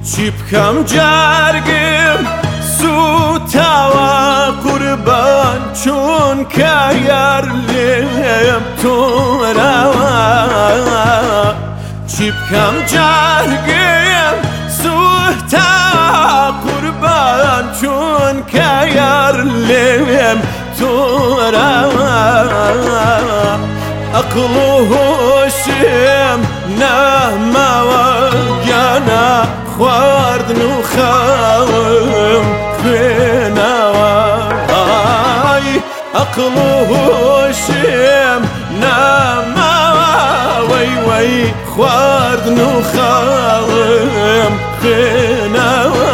چی بکەم جارگم سوتاوە قوربان چونکە یار لێم تۆراوە چی بکەم جارگم سوتاوە قوربان چونکە یار لێم تۆراوە عەقڵ و هۆشم نەماوە گیانە خواردن و خاوم خوێناوە عەقڵ و هۆشم نەماوە وەی وەی خواردن و خاوم خوێناوە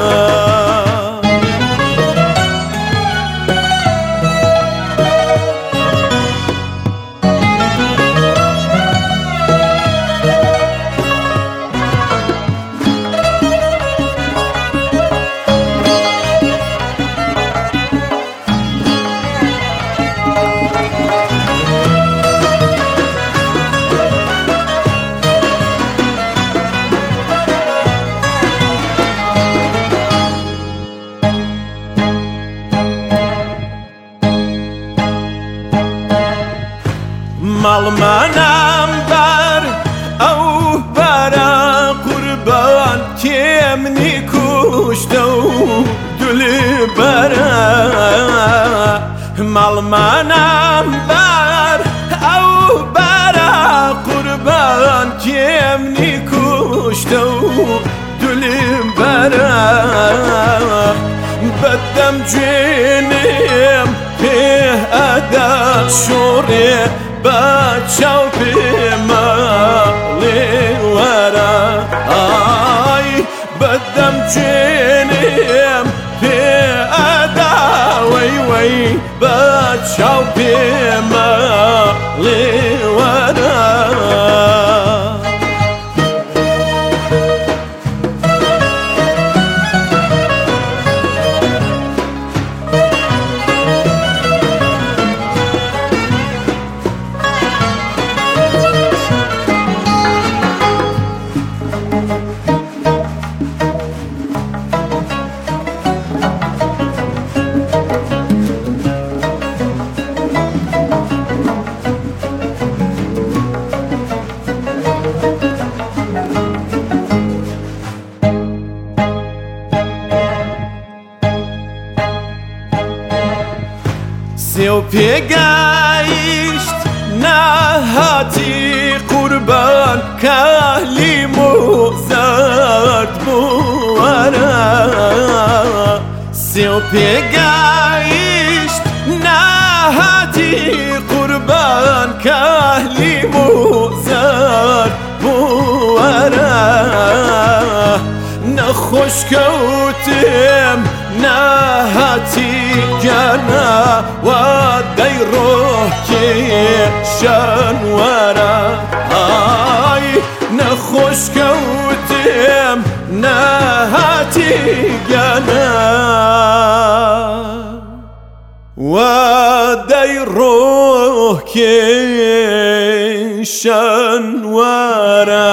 ماڵمانم بەر ئەو بەرە قوربان کێمنی کوشتە و دولبەرە ماڵمانم بەر ئەو بەرە قوربان کێمنی کوشتە و دولبەرە بەدەم گوێنێم پێ ئەدا شۆڕێ با چاو پێمەڵێ وەرە بەدەم گوێنێم پێ ئەدا وەی وەی با چاو پێمەڵێ وەرە سێو پێگایشت ناهاتی قوربان کالیم و زەرد بوو وەرە سێو پێگایشت ناهاتی قوربان کالیم و زەرد بوو وەرە نەخۆشکەوتم ناهاتی گیانە وا دەی ڕۆکێشان وەرە نەخۆشکەوتم ناهاتی گیانە وا دەی ڕۆکێشان وەرە